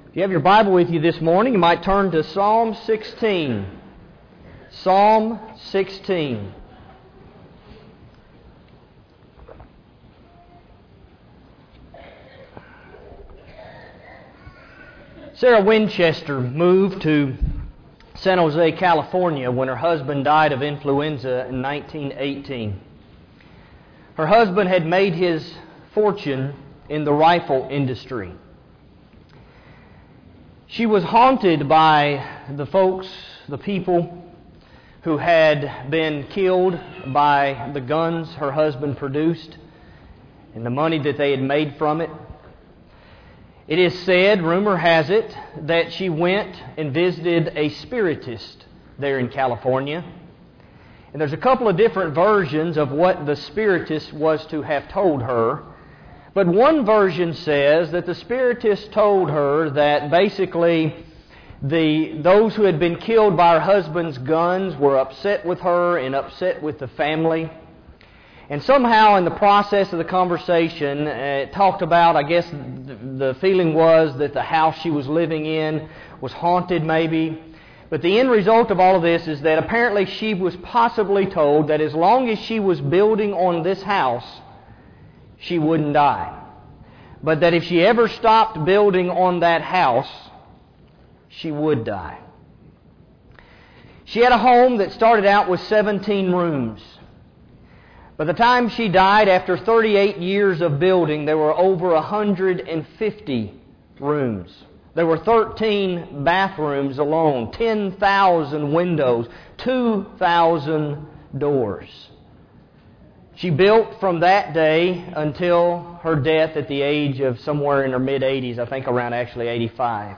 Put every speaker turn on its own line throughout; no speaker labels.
If you have your Bible with you this morning, you might turn to Psalm 16. Psalm 16. Sarah Winchester moved to San Jose, California when her husband died of influenza in 1918. Her husband had made his fortune in the rifle industry. She was haunted by the people who had been killed by the guns her husband produced and the money that they had made from it. It is said, rumor has it, that she went and visited a spiritist there in California. And there's a couple of different versions of what the spiritist was to have told her. But one version says that the spiritist told her that basically those who had been killed by her husband's guns were upset with her and upset with the family. And somehow in the process of the conversation, it talked about, I guess the feeling was that the house she was living in was haunted maybe. But the end result of all of this is that apparently she was possibly told that as long as she was building on this house, she wouldn't die. But that if she ever stopped building on that house, she would die. She had a home that started out with 17 rooms. By the time she died, after 38 years of building, there were over 150 rooms. There were 13 bathrooms alone, 10,000 windows, 2,000 doors. She built from that day until her death at the age of somewhere in her mid-80s, I think around actually 85.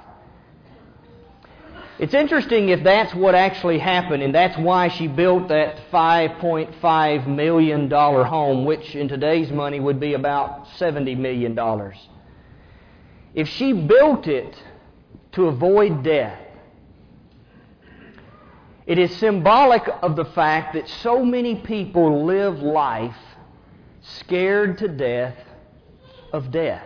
It's interesting if that's what actually happened, and that's why she built that $5.5 million home, which in today's money would be about $70 million. If she built it to avoid death, it is symbolic of the fact that so many people live life scared to death of death.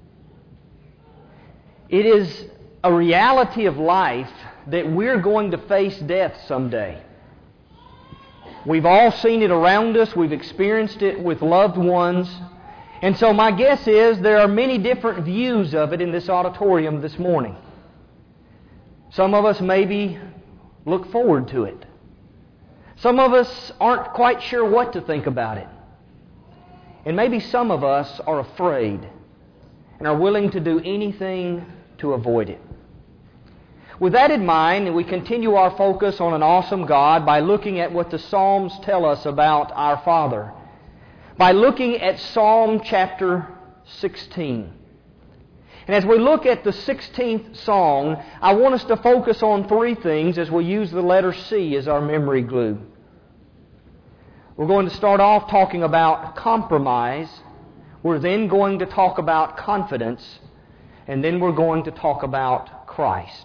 It is a reality of life that we're going to face death someday. We've all seen it around us. We've experienced it with loved ones. And so my guess is there are many different views of it in this auditorium this morning. Some of us maybe look forward to it. Some of us aren't quite sure what to think about it. And maybe some of us are afraid and are willing to do anything to avoid it. With that in mind, we continue our focus on an awesome God by looking at what the Psalms tell us about our Father. By looking at Psalm chapter 16. And as we look at the 16th Psalm, I want us to focus on three things as we use the letter C as our memory glue. We're going to start off talking about compromise. We're then going to talk about confidence. And then we're going to talk about Christ.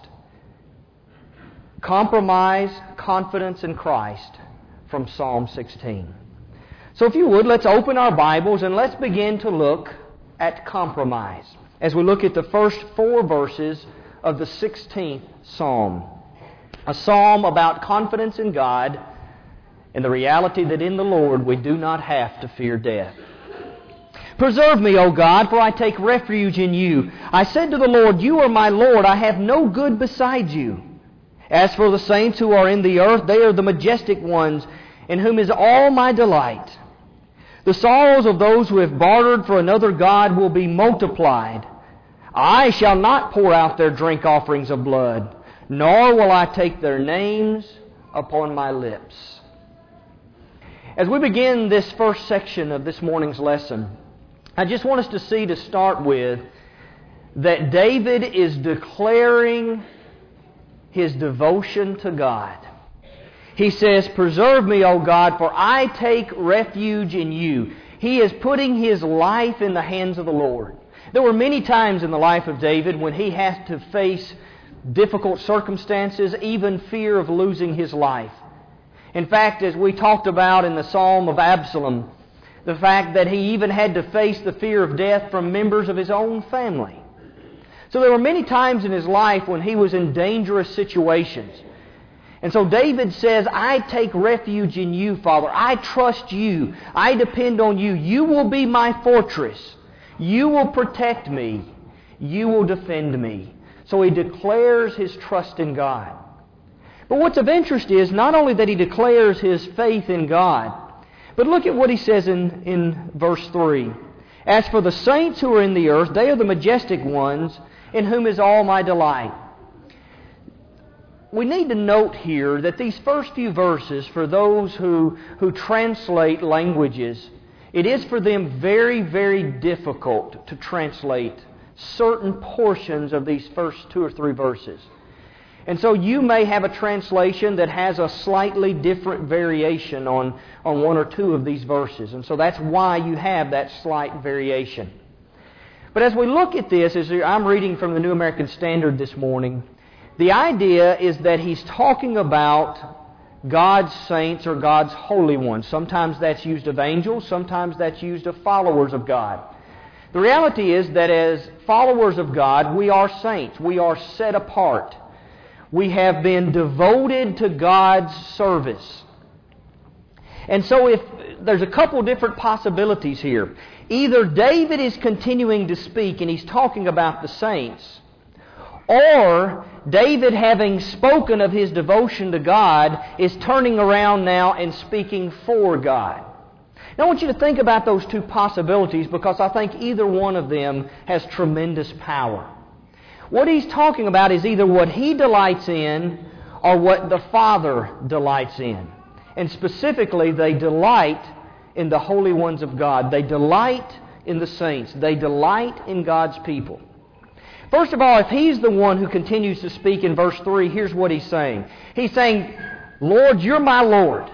Compromise, confidence, and Christ from Psalm 16. So if you would, let's open our Bibles and let's begin to look at compromise as we look at the first 4 verses of the 16th Psalm. A psalm about confidence in God and the reality that in the Lord we do not have to fear death. Preserve me, O God, for I take refuge in you. I said to the Lord, you are my Lord. I have no good beside you. As for the saints who are in the earth, they are the majestic ones, in whom is all my delight. The sorrows of those who have bartered for another god will be multiplied. I shall not pour out their drink offerings of blood, nor will I take their names upon my lips. As we begin this first section of this morning's lesson, I just want us to see to start with that David is declaring his devotion to God. He says, preserve me, O God, for I take refuge in you. He is putting his life in the hands of the Lord. There were many times in the life of David when he had to face difficult circumstances, even fear of losing his life. In fact, as we talked about in the Psalm of Absalom, the fact that he even had to face the fear of death from members of his own family. So there were many times in his life when he was in dangerous situations. And so David says, I take refuge in you, Father. I trust you. I depend on you. You will be my fortress. You will protect me. You will defend me. So he declares his trust in God. But what's of interest is not only that he declares his faith in God, but look at what he says in verse 3. As for the saints who are in the earth, they are the majestic ones, in whom is all my delight. We need to note here that these first few verses, for those who translate languages, it is for them very, very difficult to translate certain portions of these first 2 or 3 verses. And so you may have a translation that has a slightly different variation on 1 or 2 of these verses. And so that's why you have that slight variation. But as we look at this, as I'm reading from the New American Standard this morning, the idea is that he's talking about God's saints or God's holy ones. Sometimes that's used of angels, sometimes that's used of followers of God. The reality is that as followers of God, we are saints. We are set apart. We have been devoted to God's service. And so if there's a couple different possibilities here. Either David is continuing to speak and he's talking about the saints, or David, having spoken of his devotion to God, is turning around now and speaking for God. Now I want you to think about those 2 possibilities, because I think either one of them has tremendous power. What he's talking about is either what he delights in or what the Father delights in. And specifically, they delight in the holy ones of God. They delight in the saints. They delight in God's people. First of all, if he's the one who continues to speak in verse 3, here's what he's saying. He's saying, Lord, you're my Lord.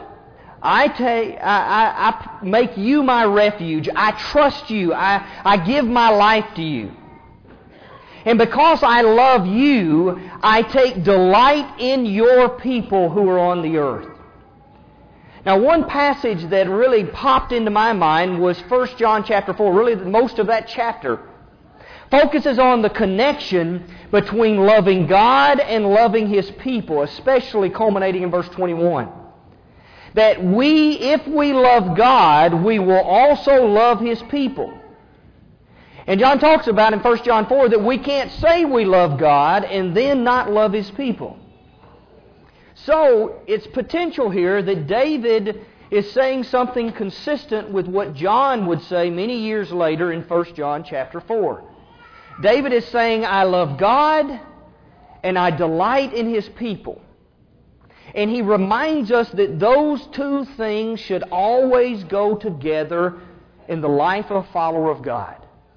I make you my refuge. I trust you. I give my life to you. And because I love you, I take delight in your people who are on the earth. Now, one passage that really popped into my mind was 1 John chapter 4. Really, most of that chapter focuses on the connection between loving God and loving His people, especially culminating in verse 21. That if we love God, we will also love His people. And John talks about in 1 John 4 that we can't say we love God and then not love His people. So, it's potential here that David is saying something consistent with what John would say many years later in 1 John chapter 4. David is saying, I love God and I delight in His people. And he reminds us that those 2 things should always go together in the life of a follower of God.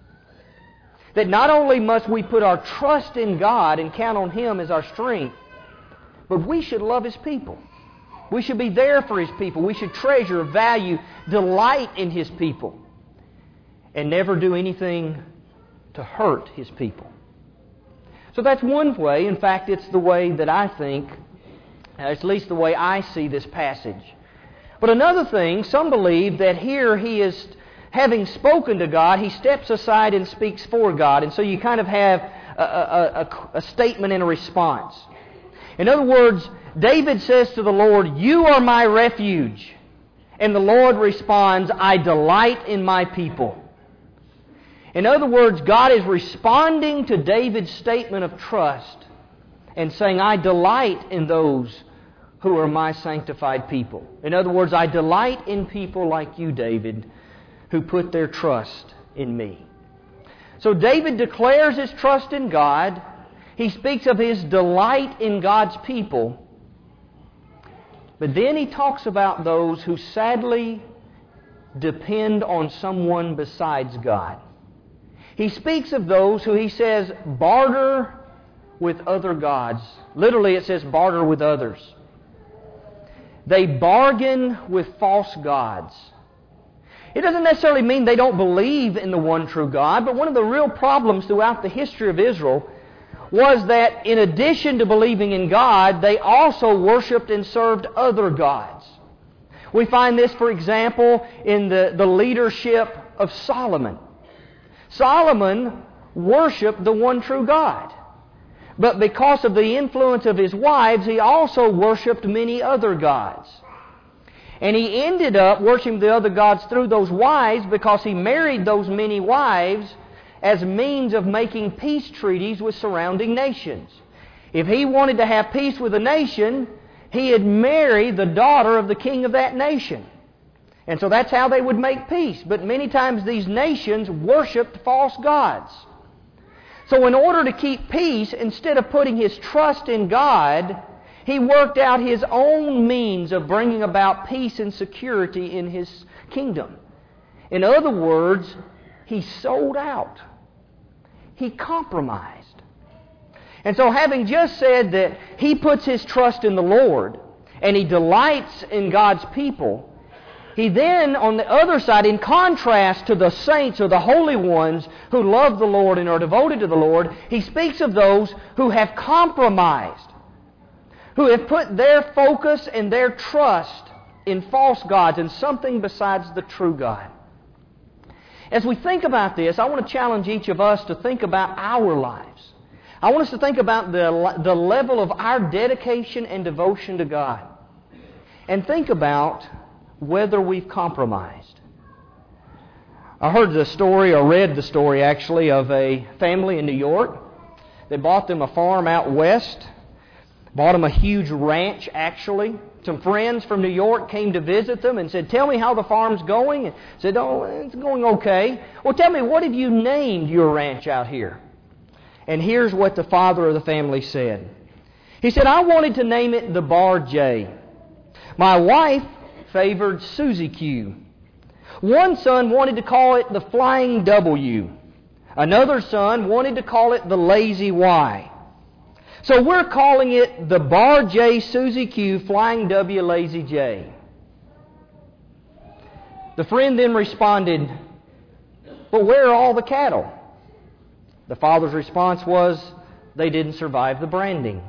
That not only must we put our trust in God and count on Him as our strength, but we should love His people. We should be there for His people. We should treasure, value, delight in His people, and never do anything to hurt His people. So that's one way. In fact, it's the way that I think, at least the way I see this passage. But another thing, some believe that here he is, having spoken to God, he steps aside and speaks for God. And so you kind of have a statement and a response. In other words, David says to the Lord, you are my refuge. And the Lord responds, I delight in my people. In other words, God is responding to David's statement of trust and saying, I delight in those who are my sanctified people. In other words, I delight in people like you, David, who put their trust in me. So David declares his trust in God. He speaks of his delight in God's people. But then he talks about those who sadly depend on someone besides God. He speaks of those who he says barter with other gods. Literally it says barter with others. They bargain with false gods. It doesn't necessarily mean they don't believe in the one true God, but one of the real problems throughout the history of Israel was that in addition to believing in God, they also worshipped and served other gods. We find this, for example, in the leadership of Solomon. Solomon worshiped the one true God. But because of the influence of his wives, he also worshiped many other gods. And he ended up worshiping the other gods through those wives because he married those many wives as means of making peace treaties with surrounding nations. If he wanted to have peace with a nation, he'd marry the daughter of the king of that nation. And so that's how they would make peace. But many times these nations worshipped false gods. So in order to keep peace, instead of putting his trust in God, he worked out his own means of bringing about peace and security in his kingdom. In other words, he sold out. He compromised. And so having just said that he puts his trust in the Lord and he delights in God's people, he then, on the other side, in contrast to the saints or the holy ones who love the Lord and are devoted to the Lord, he speaks of those who have compromised, who have put their focus and their trust in false gods and something besides the true God. As we think about this, I want to challenge each of us to think about our lives. I want us to think about the level of our dedication and devotion to God. And think about whether we've compromised. I heard the story, or read the story actually, of a family in New York. They bought them a farm out west. Bought them a huge ranch actually. Some friends from New York came to visit them and said, "Tell me how the farm's going." And said, "Oh, it's going okay." "Well, tell me, what have you named your ranch out here?" And here's what the father of the family said. He said, "I wanted to name it the Bar J. My wife favored Susie Q. One son wanted to call it the Flying W. Another son wanted to call it the Lazy Y. So we're calling it the Bar J Susie Q Flying W Lazy J." The friend then responded, "But where are all the cattle?" The father's response was, "They didn't survive the branding."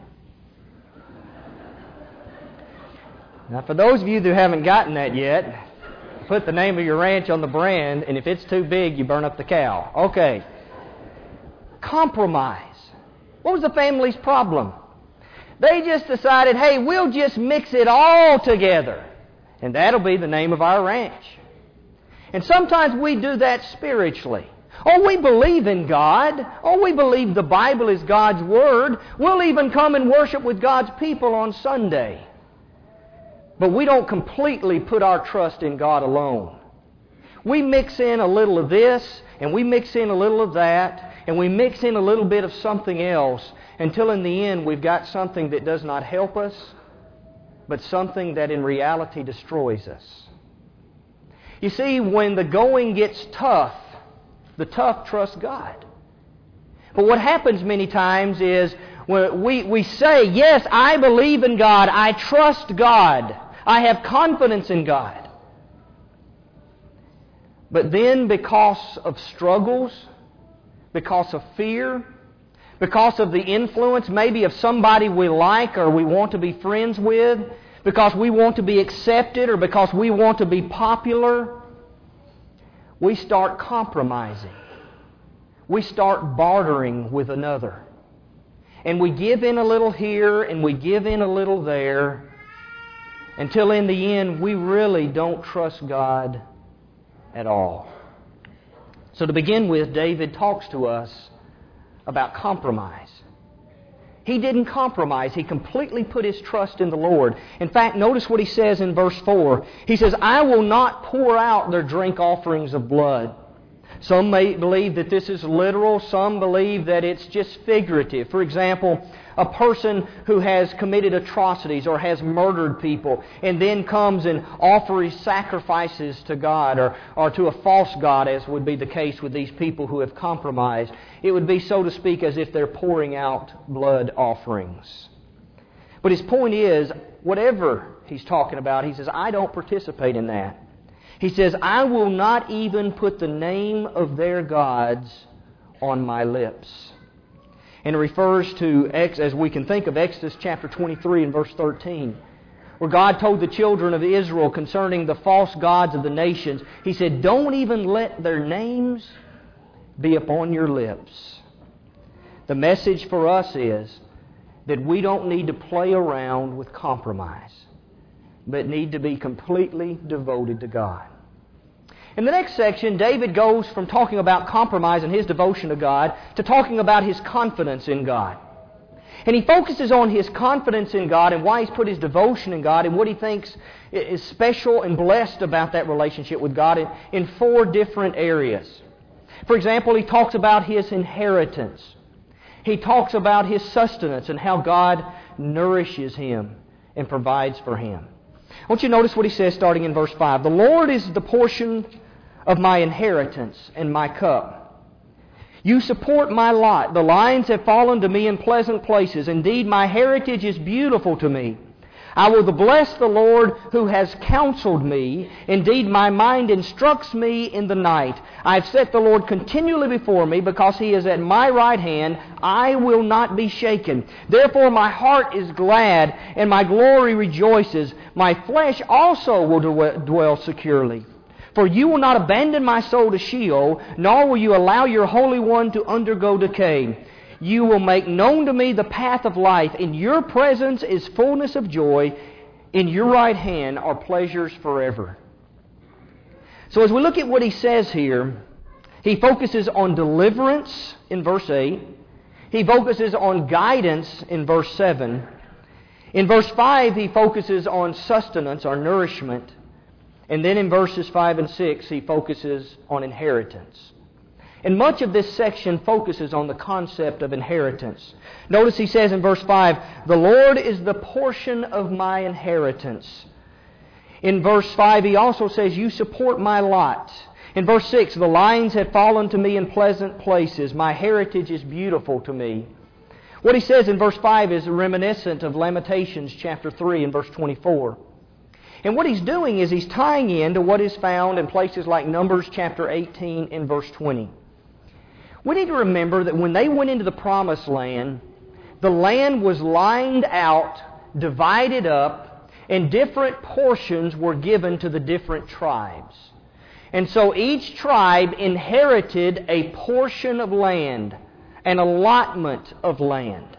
Now, for those of you who haven't gotten that yet, put the name of your ranch on the brand, and if it's too big, you burn up the cow. Okay. Compromise. What was the family's problem? They just decided, hey, we'll just mix it all together, and that'll be the name of our ranch. And sometimes we do that spiritually. Oh, we believe in God. Oh, we believe the Bible is God's Word. We'll even come and worship with God's people on Sunday. But we don't completely put our trust in God alone. We mix in a little of this, and we mix in a little of that, and we mix in a little bit of something else, until in the end we've got something that does not help us, but something that in reality destroys us. You see, when the going gets tough, the tough trust God. But what happens many times is when we say, yes, I believe in God, I trust God, I have confidence in God. But then because of struggles, because of fear, because of the influence maybe of somebody we like or we want to be friends with, because we want to be accepted or because we want to be popular, we start compromising. We start bartering with another. And we give in a little here and we give in a little there, until in the end we really don't trust God at all. So to begin with, David talks to us about compromise. He didn't compromise. He completely put his trust in the Lord. In fact, notice what he says in verse 4. He says, "I will not pour out their drink offerings of blood." Some may believe that this is literal. Some believe that it's just figurative. For example, a person who has committed atrocities or has murdered people and then comes and offers sacrifices to God or to a false god, as would be the case with these people who have compromised. It would be, so to speak, as if they're pouring out blood offerings. But his point is, whatever he's talking about, he says, I don't participate in that. He says, I will not even put the name of their gods on my lips. And it refers to, as we can think of, Exodus chapter 23 and verse 13, where God told the children of Israel concerning the false gods of the nations, He said, don't even let their names be upon your lips. The message for us is that we don't need to play around with compromise, but need to be completely devoted to God. In the next section, David goes from talking about compromise and his devotion to God to talking about his confidence in God. And he focuses on his confidence in God and why he's put his devotion in God and what he thinks is special and blessed about that relationship with God in 4 different areas. For example, he talks about his inheritance. He talks about his sustenance and how God nourishes him and provides for him. I want you to notice what he says starting in verse 5. The Lord is the portion of my inheritance and my cup. You support my lot. The lines have fallen to me in pleasant places. Indeed, my heritage is beautiful to me. I will bless the Lord who has counseled me. Indeed, my mind instructs me in the night. I have set the Lord continually before me, because He is at my right hand. I will not be shaken. Therefore my heart is glad, and my glory rejoices. My flesh also will dwell securely. For you will not abandon my soul to Sheol, nor will you allow your Holy One to undergo decay. You will make known to me the path of life. In your presence is fullness of joy. In your right hand are pleasures forever. So as we look at what he says here, he focuses on deliverance in verse 8. He focuses on guidance in verse 7. In verse 5, he focuses on sustenance or nourishment. And then in verses 5 and 6, he focuses on inheritance. And much of this section focuses on the concept of inheritance. Notice he says in verse 5, the Lord is the portion of my inheritance. In verse 5, he also says, you support my lot. In verse 6, the lines have fallen to me in pleasant places. My heritage is beautiful to me. What he says in verse 5 is reminiscent of Lamentations chapter 3 and verse 24. And what he's doing is he's tying in to what is found in places like Numbers chapter 18 and verse 20. We need to remember that when they went into the Promised Land, the land was lined out, divided up, and different portions were given to the different tribes. And so each tribe inherited a portion of land, an allotment of land,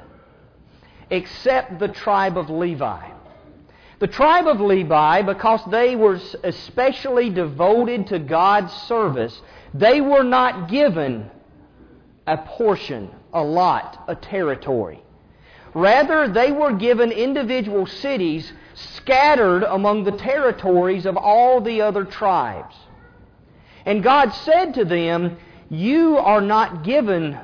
except the tribe of Levi. The tribe of Levi, because they were especially devoted to God's service, they were not given a portion, a lot, a territory. Rather, they were given individual cities scattered among the territories of all the other tribes. And God said to them, you are not given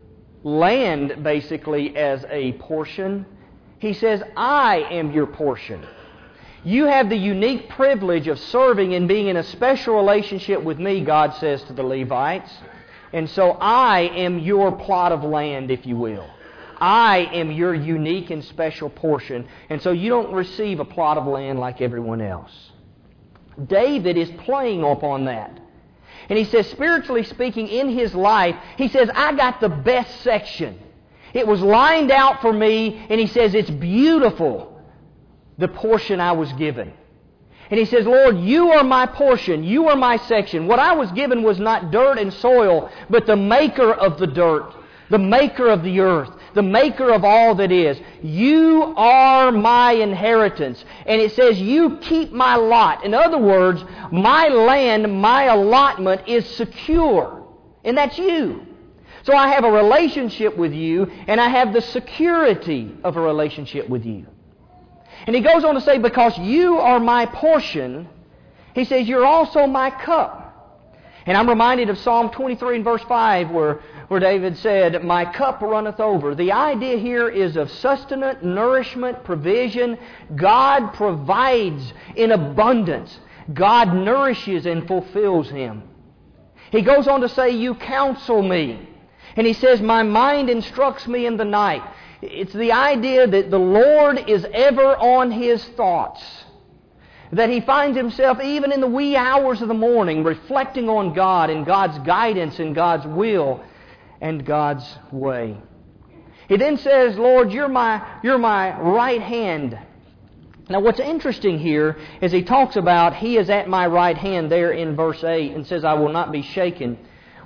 land, basically, as a portion. He says, I am your portion. You have the unique privilege of serving and being in a special relationship with me, God says to the Levites. And so I am your plot of land, if you will. I am your unique and special portion. And so you don't receive a plot of land like everyone else. David is playing upon that. And he says, spiritually speaking, in his life, he says, I got the best section. It was lined out for me, and he says, it's beautiful, the portion I was given. And he says, Lord, you are my portion. You are my section. What I was given was not dirt and soil, but the maker of the dirt, the maker of the earth, the maker of all that is. You are my inheritance. And it says, you keep my lot. In other words, my land, my allotment is secure. And that's you. So I have a relationship with you, and I have the security of a relationship with you. And he goes on to say, because you are my portion, he says, you're also my cup. And I'm reminded of Psalm 23 and verse 5 where David said, my cup runneth over. The idea here is of sustenance, nourishment, provision. God provides in abundance. God nourishes and fulfills him. He goes on to say, you counsel me. And he says, my mind instructs me in the night. It's the idea that the Lord is ever on his thoughts. That he finds himself even in the wee hours of the morning reflecting on God and God's guidance and God's will and God's way. He then says, Lord, you're my right hand. Now what's interesting here is he talks about he is at my right hand there in verse 8 and says, I will not be shaken.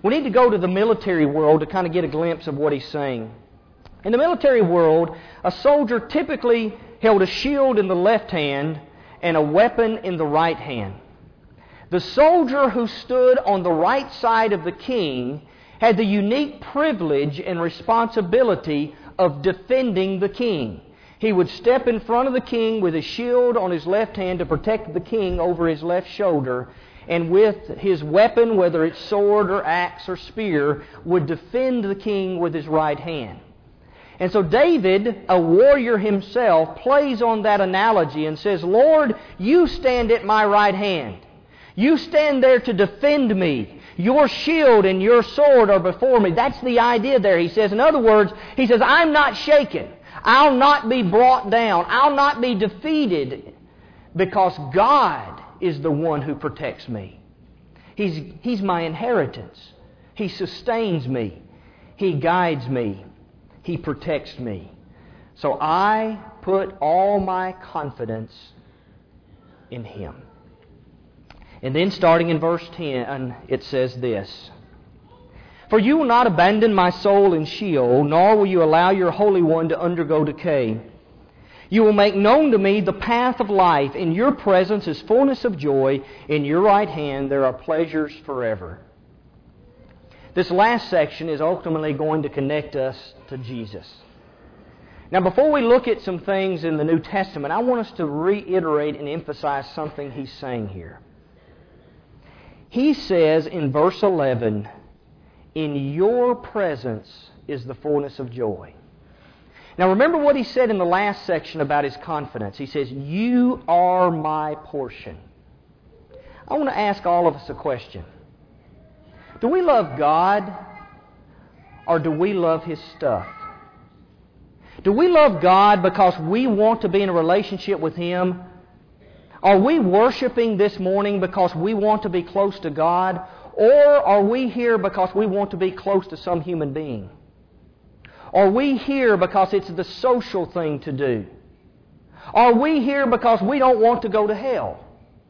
We need to go to the military world to kind of get a glimpse of what he's saying. In the military world, a soldier typically held a shield in the left hand and a weapon in the right hand. The soldier who stood on the right side of the king had the unique privilege and responsibility of defending the king. He would step in front of the king with a shield on his left hand to protect the king over his left shoulder, and with his weapon, whether it's sword or axe or spear, would defend the king with his right hand. And so David, a warrior himself, plays on that analogy and says, Lord, you stand at my right hand. You stand there to defend me. Your shield and your sword are before me. That's the idea there. He says, in other words, he says, I'm not shaken. I'll not be brought down. I'll not be defeated because God is the one who protects me. He's my inheritance. He sustains me. He guides me. He protects me. So I put all my confidence in Him. And then starting in verse 10, it says this, For you will not abandon my soul in Sheol, nor will you allow your Holy One to undergo decay. You will make known to me the path of life. In your presence is fullness of joy. In your right hand there are pleasures forever. This last section is ultimately going to connect us to Jesus. Now, before we look at some things in the New Testament, I want us to reiterate and emphasize something he's saying here. He says in verse 11, In your presence is the fullness of joy. Now, remember what he said in the last section about his confidence. He says, You are my portion. I want to ask all of us a question. Do we love God or do we love His stuff? Do we love God because we want to be in a relationship with Him? Are we worshiping this morning because we want to be close to God? Or are we here because we want to be close to some human being? Are we here because it's the social thing to do? Are we here because we don't want to go to hell?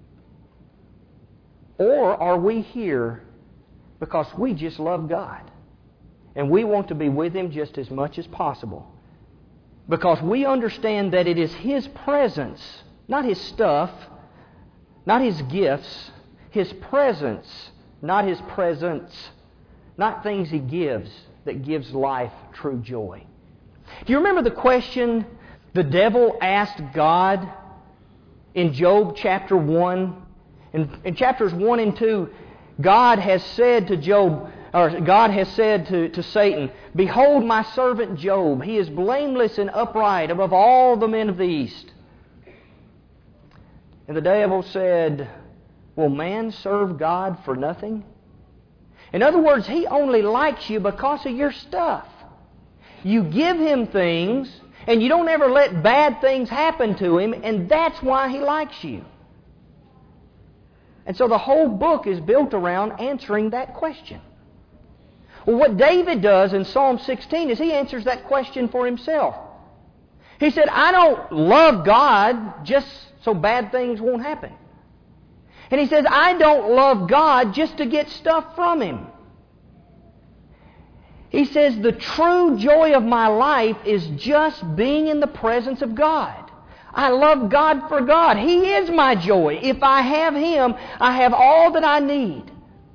Or are we here because we just love God and we want to be with Him just as much as possible? Because we understand that it is His presence, not His stuff, not His gifts, His presence, not His presents, not things He gives, that gives life true joy. Do you remember the question the devil asked God in Job chapter 1? In chapters 1 and 2, God has said to Job, or God has said to Satan, Behold my servant Job, he is blameless and upright above all the men of the east. And the devil said, Will man serve God for nothing? In other words, he only likes you because of your stuff. You give him things, and you don't ever let bad things happen to him, and that's why he likes you. And so the whole book is built around answering that question. Well, what David does in Psalm 16 is he answers that question for himself. He said, I don't love God just so bad things won't happen. And he says, I don't love God just to get stuff from Him. He says, the true joy of my life is just being in the presence of God. I love God for God. He is my joy. If I have Him, I have all that I need.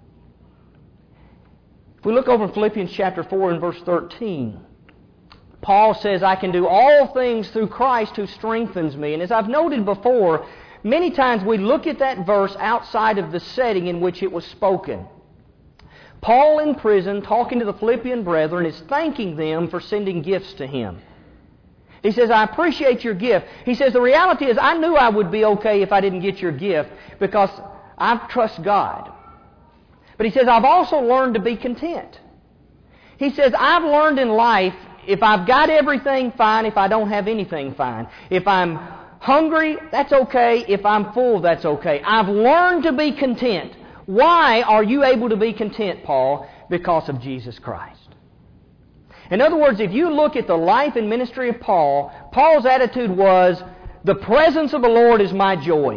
If we look over in Philippians chapter 4 and verse 13, Paul says, I can do all things through Christ who strengthens me. And as I've noted before, many times we look at that verse outside of the setting in which it was spoken. Paul in prison, talking to the Philippian brethren, is thanking them for sending gifts to him. He says, I appreciate your gift. He says, the reality is I knew I would be okay if I didn't get your gift because I trust God. But he says, I've also learned to be content. He says, I've learned in life, if I've got everything, fine. If I don't have anything, fine. If I'm hungry, that's okay. If I'm full, that's okay. I've learned to be content. Why are you able to be content, Paul? Because of Jesus Christ. In other words, if you look at the life and ministry of Paul, Paul's attitude was, the presence of the Lord is my joy.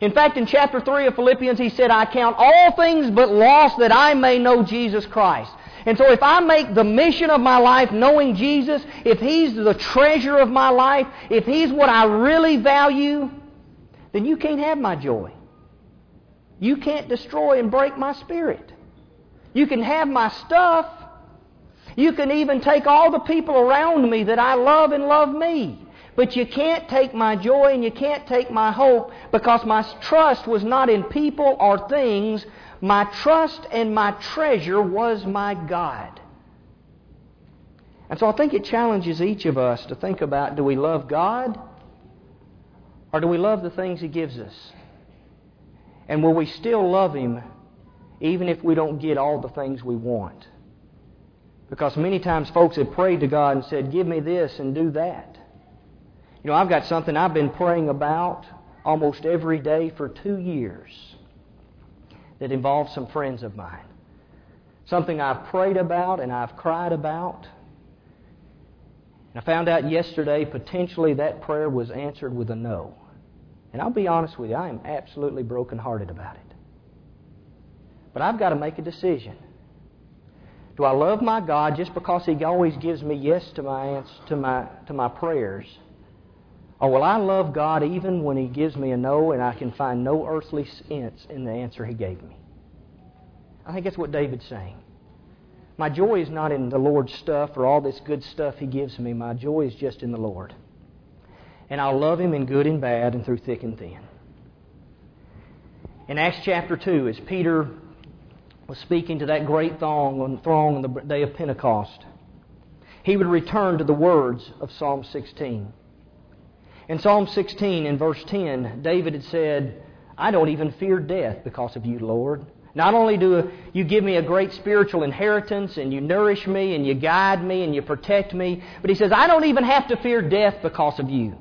In fact, in chapter 3 of Philippians, he said, I count all things but loss that I may know Jesus Christ. And so if I make the mission of my life knowing Jesus, if He's the treasure of my life, if He's what I really value, then you can't have my joy. You can't destroy and break my spirit. You can have my stuff. You can even take all the people around me that I love and love me. But you can't take my joy and you can't take my hope, because my trust was not in people or things. My trust and my treasure was my God. And so I think it challenges each of us to think about, do we love God or do we love the things He gives us? And will we still love Him even if we don't get all the things we want? Because many times folks have prayed to God and said, give me this and do that. You know, I've got something I've been praying about almost every day for 2 years that involves some friends of mine. Something I've prayed about and I've cried about. And I found out yesterday potentially that prayer was answered with a no. And I'll be honest with you, I am absolutely brokenhearted about it. But I've got to make a decision. Do I love my God just because He always gives me yes to my prayers? Or will I love God even when He gives me a no and I can find no earthly sense in the answer He gave me? I think that's what David's saying. My joy is not in the Lord's stuff or all this good stuff He gives me. My joy is just in the Lord. And I'll love Him in good and bad and through thick and thin. In Acts chapter 2, as Peter was speaking to that great throng on the day of Pentecost, he would return to the words of Psalm 16. In Psalm 16, in verse 10, David had said, I don't even fear death because of You, Lord. Not only do You give me a great spiritual inheritance, and You nourish me, and You guide me, and You protect me, but he says, I don't even have to fear death because of You.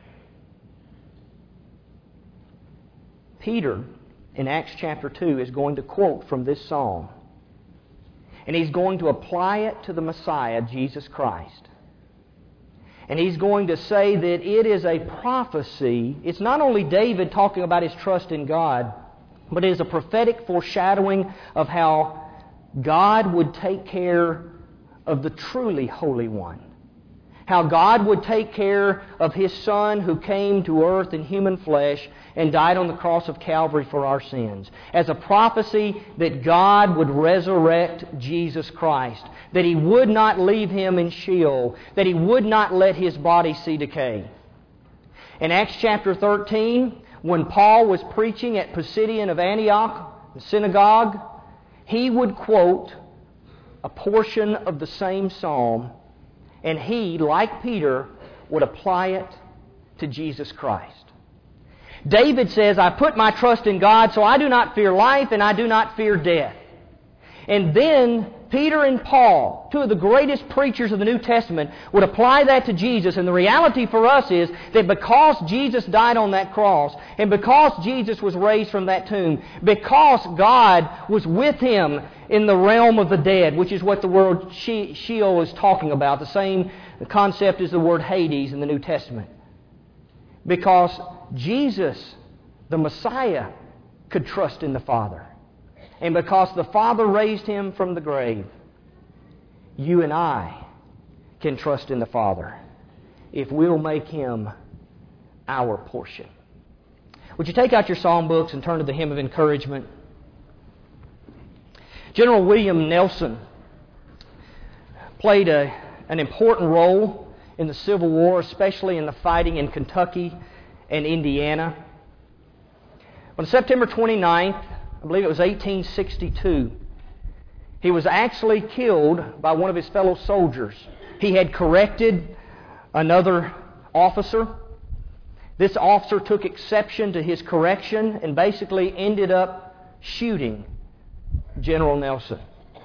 Peter, in Acts chapter 2, is going to quote from this psalm. And he's going to apply it to the Messiah, Jesus Christ. And he's going to say that it is a prophecy. It's not only David talking about his trust in God, but it is a prophetic foreshadowing of how God would take care of the truly Holy One. How God would take care of His Son who came to earth in human flesh and died on the cross of Calvary for our sins. As a prophecy that God would resurrect Jesus Christ. That He would not leave Him in Sheol. That He would not let His body see decay. In Acts chapter 13, when Paul was preaching at Pisidian of Antioch, the synagogue, he would quote a portion of the same psalm, and he, like Peter, would apply it to Jesus Christ. David says, I put my trust in God, so I do not fear life and I do not fear death. And then Peter and Paul, two of the greatest preachers of the New Testament, would apply that to Jesus. And the reality for us is that because Jesus died on that cross, and because Jesus was raised from that tomb, because God was with Him in the realm of the dead, which is what the word Sheol is talking about, the same concept as the word Hades in the New Testament. Because Jesus, the Messiah, could trust in the Father. And because the Father raised Him from the grave, you and I can trust in the Father if we'll make Him our portion. Would you take out your psalm books and turn to the Hymn of Encouragement? General William Nelson played an important role in the Civil War, especially in the fighting in Kentucky and Indiana. On September 29th, I believe it was 1862, he was actually killed by one of his fellow soldiers. He had corrected another officer. This officer took exception to his correction and basically ended up shooting General Nelson.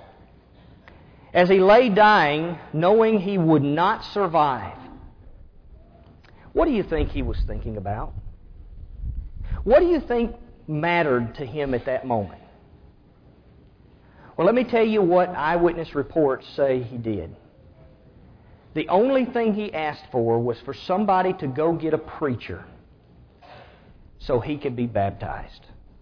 As he lay dying, knowing he would not survive, what do you think he was thinking about? What do you think mattered to him at that moment? Well, let me tell you what eyewitness reports say he did. The only thing he asked for was for somebody to go get a preacher so he could be baptized.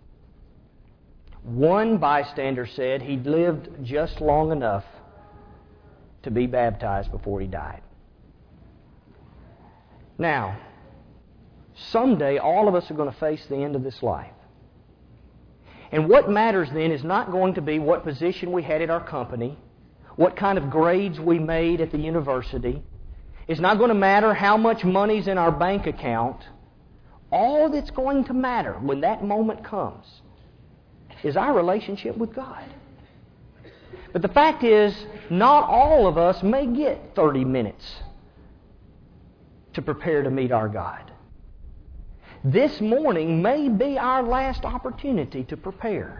One bystander said he'd lived just long enough to be baptized before he died. Now, someday all of us are going to face the end of this life. And what matters then is not going to be what position we had at our company, what kind of grades we made at the university. It's not going to matter how much money's in our bank account. All that's going to matter when that moment comes is our relationship with God. But the fact is, not all of us may get 30 minutes to prepare to meet our God. This morning may be our last opportunity to prepare.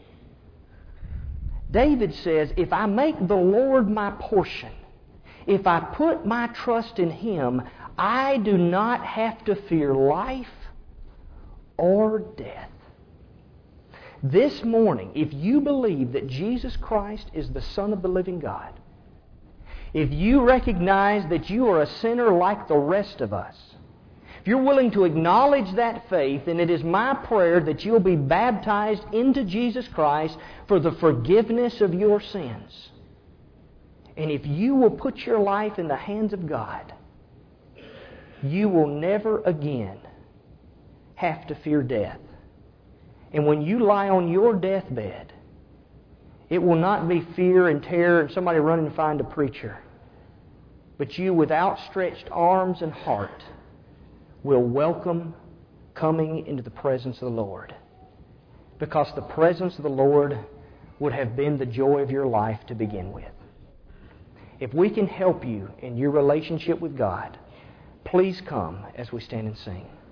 David says, if I make the Lord my portion, if I put my trust in Him, I do not have to fear life or death. This morning, if you believe that Jesus Christ is the Son of the living God, if you recognize that you are a sinner like the rest of us, if you're willing to acknowledge that faith, then it is my prayer that you'll be baptized into Jesus Christ for the forgiveness of your sins. And if you will put your life in the hands of God, you will never again have to fear death. And when you lie on your deathbed, it will not be fear and terror and somebody running to find a preacher. But you, with outstretched arms and heart, will welcome coming into the presence of the Lord. Because the presence of the Lord would have been the joy of your life to begin with. If we can help you in your relationship with God, please come as we stand and sing.